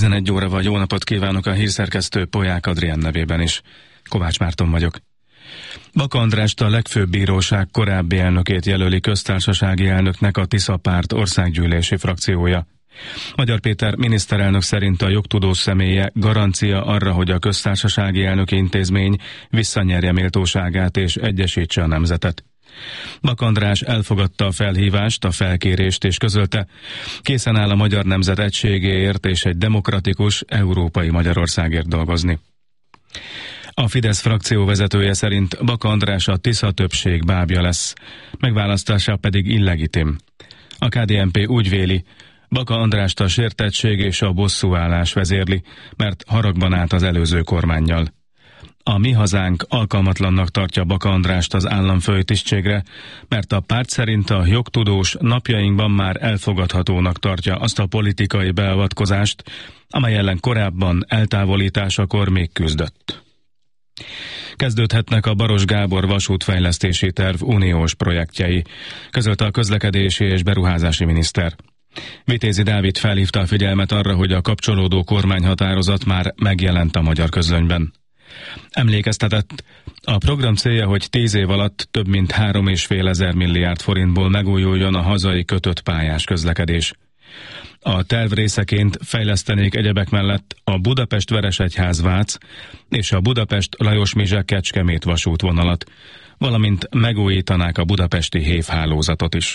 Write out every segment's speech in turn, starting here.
11 óra vagy, jó napot kívánok a hírszerkesztő Polyák Adrián nevében is. Kovács Márton vagyok. Baka Andrást, a legfőbb bíróság korábbi elnökét jelöli köztársasági elnöknek a Tisza Párt országgyűlési frakciója. Magyar Péter miniszterelnök szerint a jogtudós személye garancia arra, hogy a köztársasági elnöki intézmény visszanyerje méltóságát és egyesítse a nemzetet. Baka András elfogadta a felhívást, a felkérést és közölte, készen áll a magyar nemzet egységéért és egy demokratikus, európai Magyarországért dolgozni. A Fidesz frakció vezetője szerint Baka András a Tisza többség bábja lesz, megválasztása pedig illegitim. A KDNP úgy véli, Baka Andrást a sértettség és a bosszúállás vezérli, mert haragban állt az előző kormánnyal. A Mi Hazánk alkalmatlannak tartja Baka Andrást az államfői tisztségre, mert a párt szerint a jogtudós napjainkban már elfogadhatónak tartja azt a politikai beavatkozást, amely ellen korábban eltávolításakor még küzdött. Kezdődhetnek a Baros Gábor vasútfejlesztési terv uniós projektjei, közölte a közlekedési és beruházási miniszter. Vitézi Dávid felhívta a figyelmet arra, hogy a kapcsolódó kormányhatározat már megjelent a magyar közlönyben. Emlékeztetett, a program célja, hogy 10 év alatt több mint 3,5 milliárd forintból megújuljon a hazai kötött pályás közlekedés. A terv részeként fejlesztenék egyebek mellett a Budapest-Veresegyház-Vác és a Budapest-Lajos-Mizse-Kecskemét vasútvonalat, valamint megújítanák a budapesti hévhálózatot is.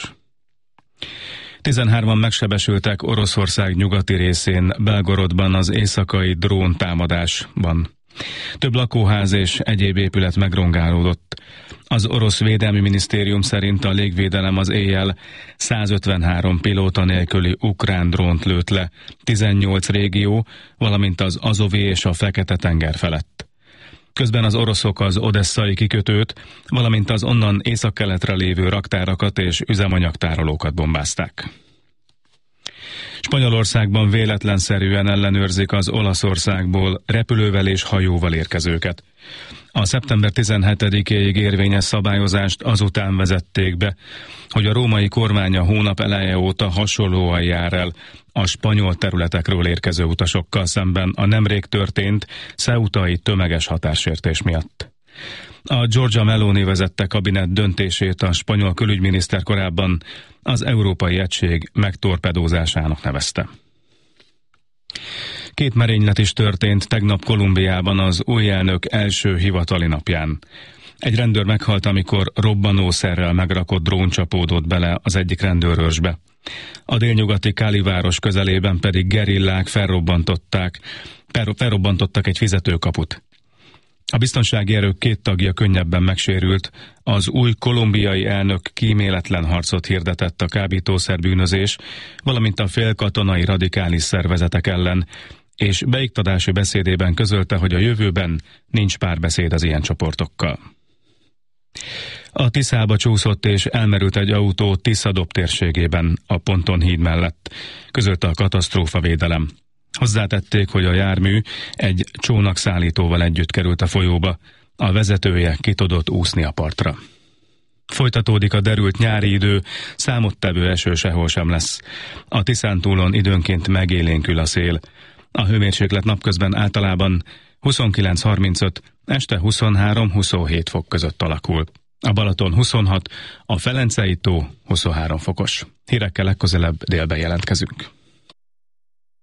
13-an megsebesültek Oroszország nyugati részén, Belgorodban az éjszakai dróntámadásban. Több lakóház és egyéb épület megrongálódott. Az orosz védelmi minisztérium szerint a légvédelem az éjjel 153 pilóta nélküli ukrán drónt lőtt le 18 régió, valamint az Azovi és a Fekete-tenger felett. Közben az oroszok az odesszai kikötőt, valamint az onnan északkeletre lévő raktárakat és üzemanyagtárolókat bombázták. Spanyolországban véletlenszerűen ellenőrzik az Olaszországból repülővel és hajóval érkezőket. A szeptember 17-éig érvényes szabályozást azután vezették be, hogy a római kormány a hónap eleje óta hasonlóan jár el a spanyol területekről érkező utasokkal szemben a nemrég történt ceutai tömeges határsértés miatt. A Giorgia Meloni vezette kabinet döntését a spanyol külügyminiszter korábban az Európai Egység megtorpedózásának nevezte. 2 merénylet is történt tegnap Kolumbiában az új elnök első hivatali napján. Egy rendőr meghalt, amikor robbanószerrel megrakott drón csapódott bele az egyik rendőrőrsbe. A délnyugati Cali város közelében pedig gerillák felrobbantottak egy fizetőkaput. A biztonsági erők 2 tagja könnyebben megsérült, az új kolumbiai elnök kíméletlen harcot hirdetett a kábítószerbűnözés, valamint a félkatonai radikális szervezetek ellen, és beiktatási beszédében közölte, hogy a jövőben nincs párbeszéd az ilyen csoportokkal. A Tiszába csúszott és elmerült egy autó Tisza-Dob térségében, a Ponton híd mellett, közölte a katasztrófavédelem. Hozzátették, hogy a jármű egy csónakszállítóval együtt került a folyóba, a vezetője ki tudott úszni a partra. Folytatódik a derült nyári idő, számottevő eső sehol sem lesz. A Tiszántúlon időnként megélénkül a szél. A hőmérséklet napközben általában 29-35, este 23-27 fok között alakul. A Balaton 26, a Velencei tó 23 fokos. Hírekkel legközelebb délben jelentkezünk.